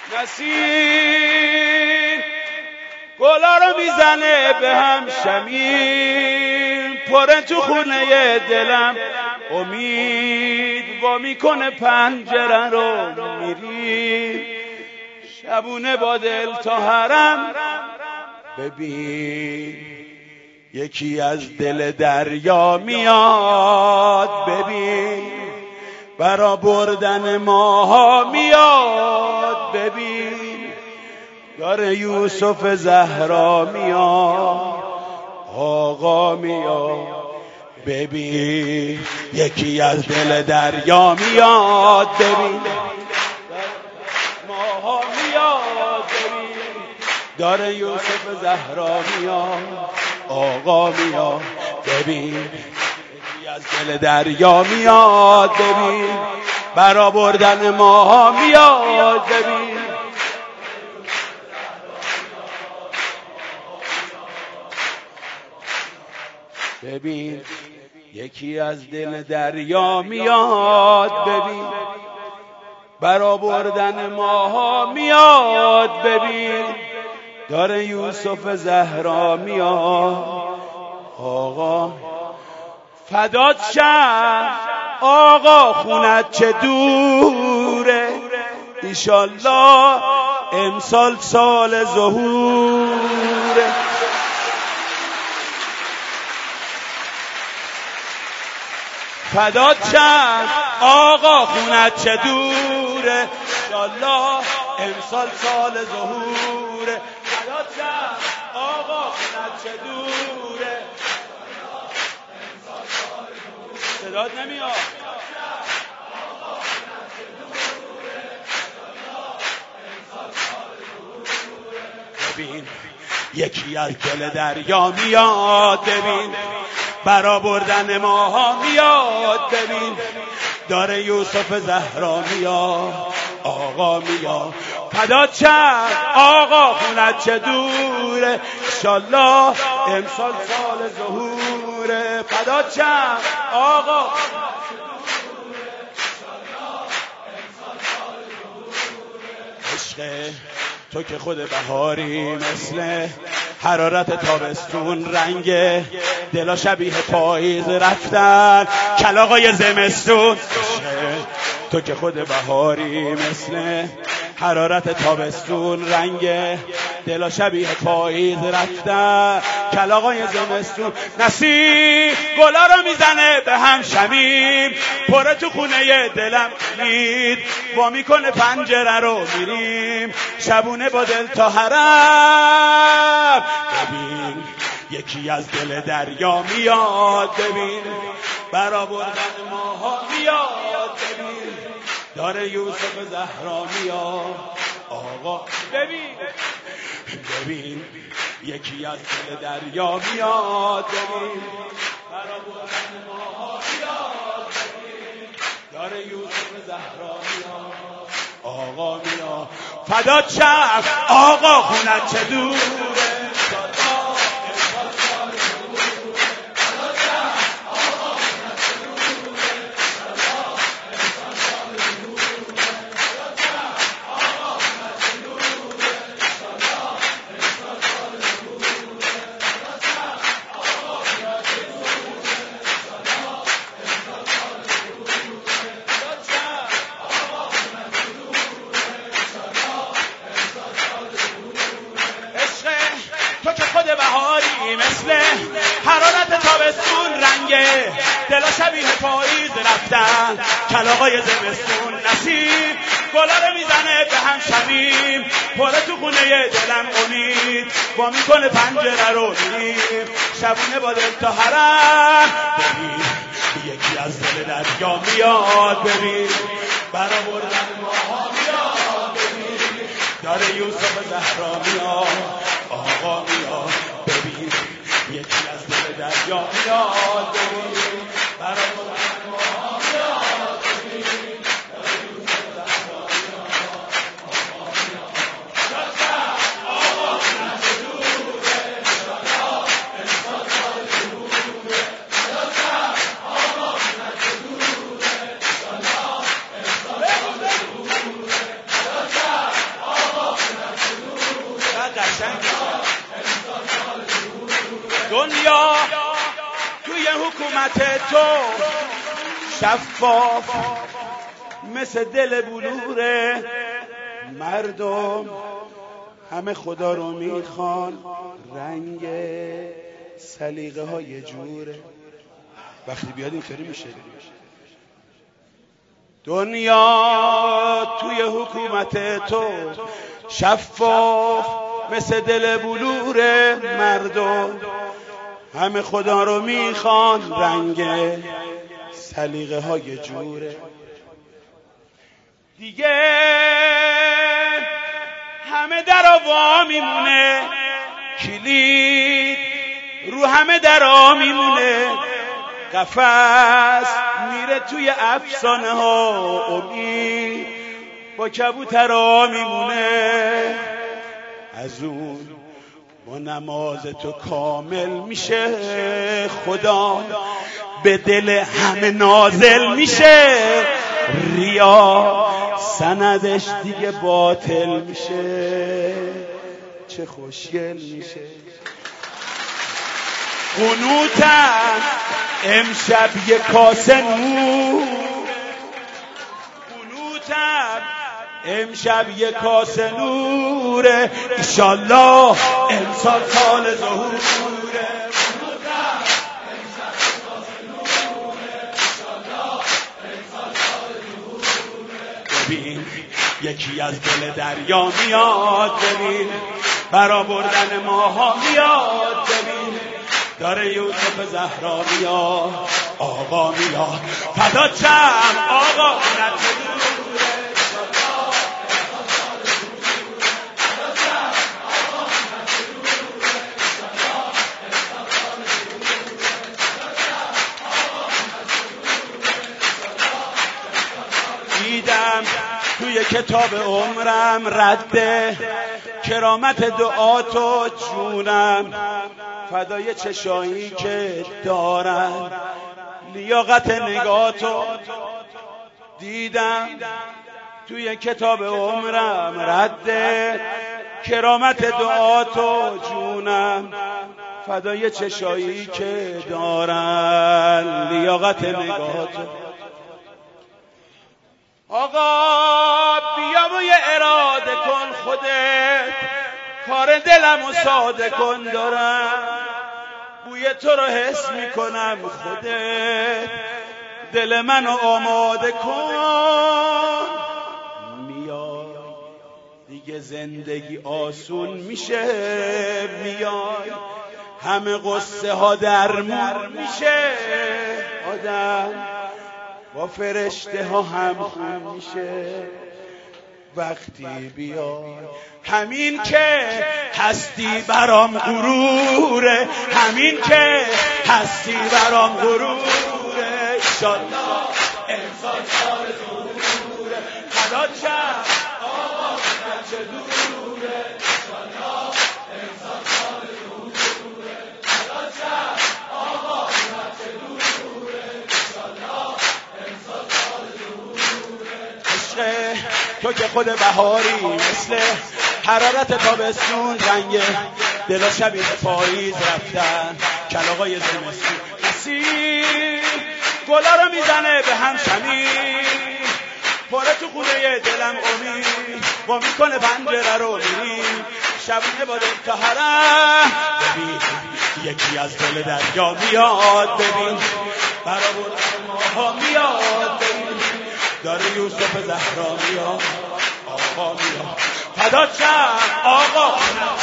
نسیم گلا رو میزنه به هم شمیم، پره تو خونه دلم امید وا میکنه پنجره رو میریم شبونه با دل تا حرم. ببین یکی از دل دریا میاد، ببین برا بردن ماها میاد، ببین داره یوسف زهرا میاد، آقا میاد. ببین یکی از دل دریا میاد، ببین ماها میاد، ببین داره یوسف زهرا میاد، آقا میاد. ببین یکی از دل دریا میاد، ببین برا بردن ماها میاد، ببین ببین یکی از دل دریا میاد، ببین برا بردن ماها میاد، ببین داره یوسف زهرا میاد، آقا فدات شم آقا خونت چه دوره، ایشالله امسال سال ظهوره. فدات شم آقا خونت چه دوره، انشالله امسال سال ظهوره. فدات شم آقا خونت چه دوره، صدات نمیاد. ببین یکی از دل دریا میاد، ببین برا بردن ماها میاد، ببین داره یوسف زهرا میاد، آقا میاد. فدات شم آقا خونت چه دوره، انشالله امسال سال ظهوره. فدات شم آقا عشق تو که خود بهاری، مثل حرارت تابستون، رنگ دلا شبیه پاییز رفتن کلاغای زمستون. تو که خود بهاری، مثل حرارت تابستون، رنگ دلا شبیه پاییز رفتن کلاغای زمستون. نسیم گلا رو میزنه به هم شمیم، پره تو خونه دلم امید وا میکنه پنجره رو میریم شبونه با دل تا حرم. ببین یکی از دل دریا میاد، ببین برا بردن ماها میاد، ببین داره یوسف زهرا میاد، آقا ببین یکی از دل دریا میاد، ببین برا بردن ماها میاد، ببین داره یوسف زهرا میاد، آقا میاد. فدات شم آقا خونت چه دوره، تو که خود بهاری، مثل حرارت تابستون، رنگ دلا شبیه پاییز رفتن کلاغای زمستون. نسیم گلا رو میزنه به هم شمیم، پره تو خونه دلم امید وا میکنه پنجره رو میریم شبونه با دل تا حرم. ببین یکی از دل دریا میاد، ببین برا بردن ماها میاد، ببین داره یوسف زهرا میاد، آقا میاد. ببین یکی از دل دریا میاد، ببین برا بردن ماها میاد، ببین داره یوسف زهرا میاد، آقا میاد. آقا خونت چه دوره، انشالله امسال سال ظهوره. آقا خونت چه دوره، انشالله امسال سال ظهوره. دنیا توی حکومت تو شفاف مثل دل بلوره، مردم همه خدا رو میخوان، رنگ سلیقه های جوره. وقتی بیاد اینطوری میشه. دنیا توی حکومت تو شفاف مثل دل بلوره، مردم همه خدا رو میخوان، رنگ سلیقه های جوره. دیگه همه درا وا میمونه، کلید رو همه درا میمونه، قفس میره توی افسانه ها، امید با کبوترا میمونه. از اون با نماز تو کامل میشه، خدا به دل همه نازل میشه، ریا سندش دیگه باطل میشه. چه خوشگل میشه. قنوتم امشب یه کاسه نور، قنوتم امشب یه کاسه نوره، ایشالله امسال سال ظهوره. ببین یکی از دل دریا میاد، ببین برا بردن ماها میاد، ببین داره یوسف زهرا میاد، آقا میاد فدا چم آقا دیدم توی کتاب عمرم رد کرامت دعاتو جونم، فدای چشایی که دارم لیاقت نگاتو. دیدم توی کتاب عمرم رد کرامت دعاتو جونم، فدای چشایی که دارن لیاقت نگاتو. آقا بیا و یه اراده کن خودت، کار دلمو ساده کن، دارم بوی تو رو حس میکنم خودت، دل منو آماده کن. میای دیگه زندگی آسون میشه، میای همه قصه ها درمون میشه، آدم با فرشته ها هم خون میشه. وقتی بیای همین که هستی برام غروره، همین که هستی برام غروره، ایشالله امسال سال ظهوره، فدا چم آقا چه دوره، ایشالله امسال سال ظهوره، فدا چم آقا چه دوره، ایشالله امسال سال ظهوره. عشق تو که خود بهاری، مثل حرارت تابستون، رنگ دلا شبیه پاییز رفتن، کلاغای زمستون مسیر گلا رو میزنه به هم شمیر، پاره تو خونه دلم امید، با میکنه پنجره رو میریم شبونه با دل تا حرم. ببین یکی از دل دریا میاد، ببین برابر ماها میاد، ببین داره یوسف زهرا میاد، آقا میاد فدا چم آقا.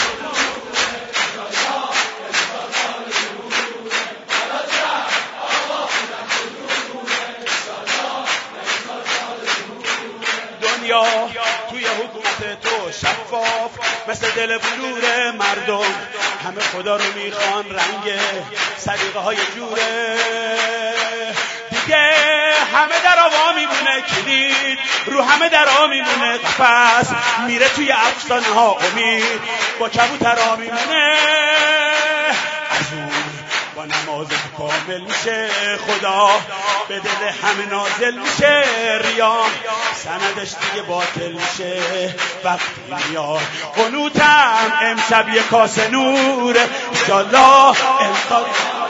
دنیا توی حکومت تو شفاف مثل دل بلور، مردم همه خدا رو میخوان، رنگ سلیقه های جوره. دیگه همه درا وا میمونه، کلید رو همه درا میمونه، قفس میره توی افسانه ها، امید با کبوترا میمونه. از اون با نماز کامل میشه خدا به دل همه نازل میشه ریا سندش دیگه باطل میشه وقتی میاد قنوتم امشب یک کاسه نور انشالله امسال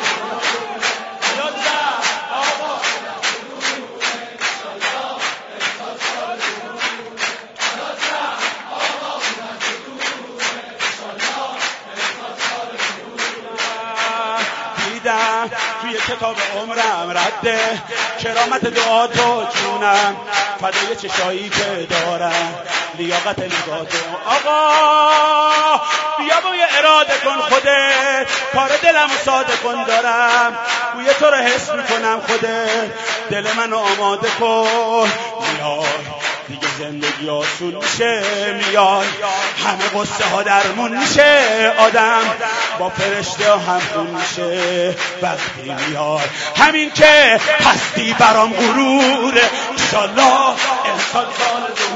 توی کتاب عمرم رده کرامت دعا تو جونم فدای چشایی که دارم لیاقت نگاه تو آقا بیا بوی اراده کن خودت کار دلم ساده کن دارم بوی تو رو حس میکنم خودت دل منو آماده کن میای دیگه زندگی آسون میشه میای همه قصه ها درمون میشه آدم با فرشته هم خون میشه وقتی میای همین که هستی برام غروره انشالله امسال سال